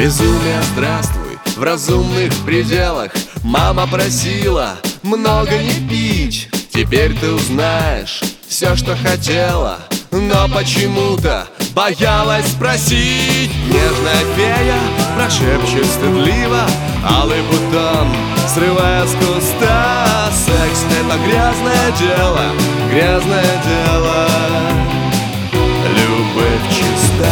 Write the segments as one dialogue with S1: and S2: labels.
S1: Безумие, здравствуй, в разумных пределах. Мама просила много не пить. Теперь ты узнаешь все, что хотела, но почему-то боялась спросить. Нежная фея прошепчет стыдливо алый бутон, срывая с куста. Секс — это грязное дело, грязное дело. Любовь чиста.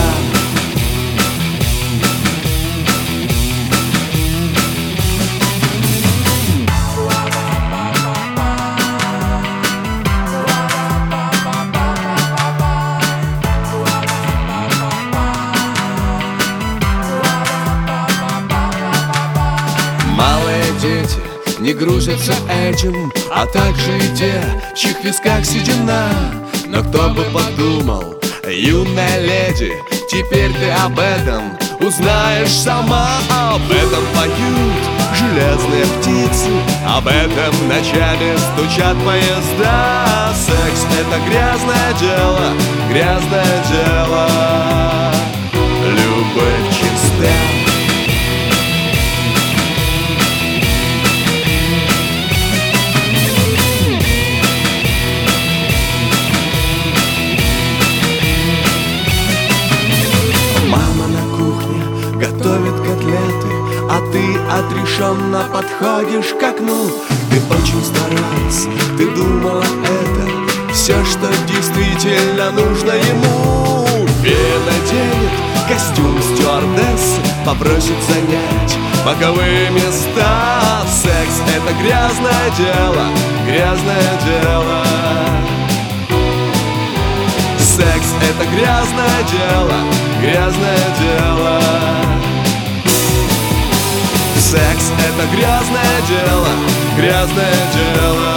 S1: Малые дети не грузятся этим, а также и те, в чьих висках седина. Но кто бы подумал, юная леди, теперь ты об этом узнаешь сама. Об этом поют железные птицы, об этом ночами стучат поезда. Секс — это грязное дело, грязное дело. Любовь чиста. Готовит котлеты, а ты отрешенно подходишь к окну. Ты очень старалась, ты думала, это все, что действительно нужно ему. Фея наденет костюм стюардессы, попросит занять боковые места. Секс — это грязное дело, грязное дело. Секс — это грязное дело, грязное дело. Секс — это грязное дело, грязное дело.